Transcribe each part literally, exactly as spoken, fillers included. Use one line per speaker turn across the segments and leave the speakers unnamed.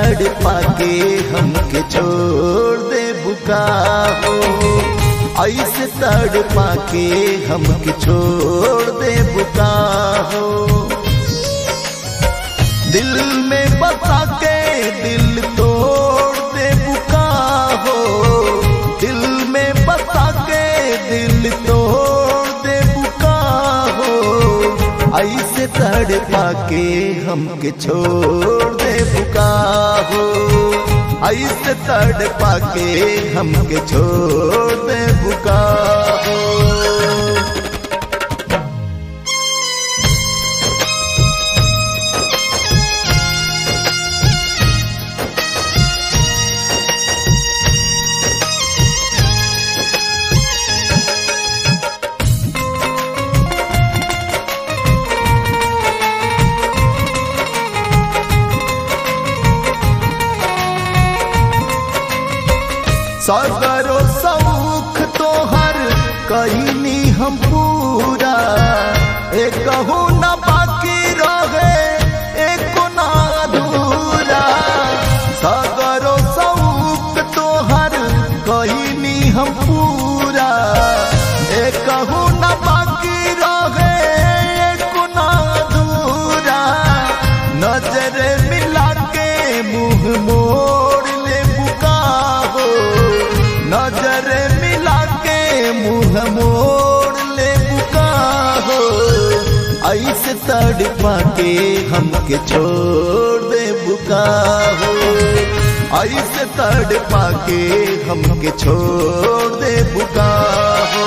तड़पा के हमके छोड़ दे बुका हो, ऐसे तड़पा के हमके छोड़ दे बुका हो। दिल में बसा के दिल तोड़ दे बुका हो, दिल में बसा के दिल तोड़ दे बुका हो, ऐसे तड़पा के हमके छोड़ दे बुका हो, ऐसे तड़पा के हमके छोड़ दे बुका हो। सगरो सौख तोहर कहीनी हम पूरा, एक न बाकी रहे एक न अधूरा। सगरो सौख तोहर कहीनी हम पूरा, एक न बाकी रहे एक न अधूरा। नजर मिला के मुँह मोड़ ले बुका हो, नजर मिला के मुँह मोड़ ले बुका हो, ऐसे तड़पा के हमके छोड़ दे बुका हो, ऐसे तड़पा के हमके छोड़ दे बुका हो।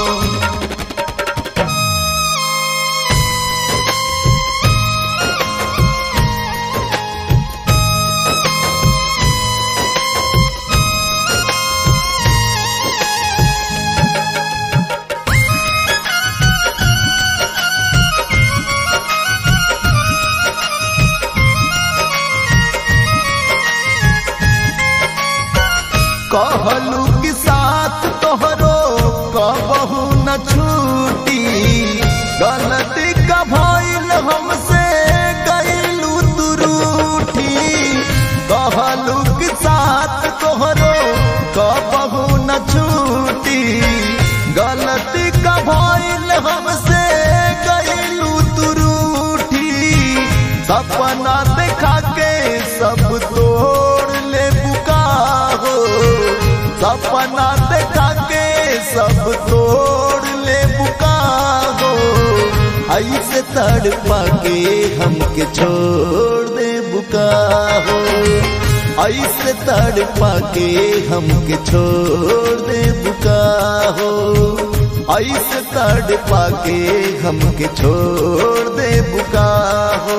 कहलू कि साथ तोहरो कबहू न छूटी, गलती का भइल हमसे गइलू तू रूठी। कहलू कि साथ तोहरो कबहू न छूटी, गलती का भइल हमसे गइलू तू रूठी। सपना देखा के सब तोड़ ले बुका हो, सपना देखा के सब तोड़ ले बुका हो, ऐसे तड़पा के हमके छोड़ दे बुका हो, ऐसे तड़पा के हमके छोड़ दे बुका हो, ऐसे तड़पा के हमके छोड़ दे बुका हो।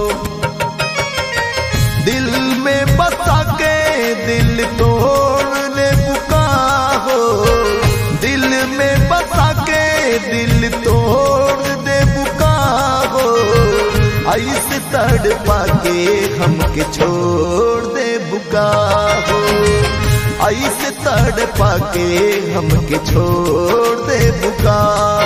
दिल में बसा के दिल तोड़ ले बुका हो, दिल में बसा के दिल तोड़ दे बुका हो, ऐसे तड़पा के हमके छोड़ दे बुका हो, ऐसे तड़पा के हमके छोड़ दे बुका।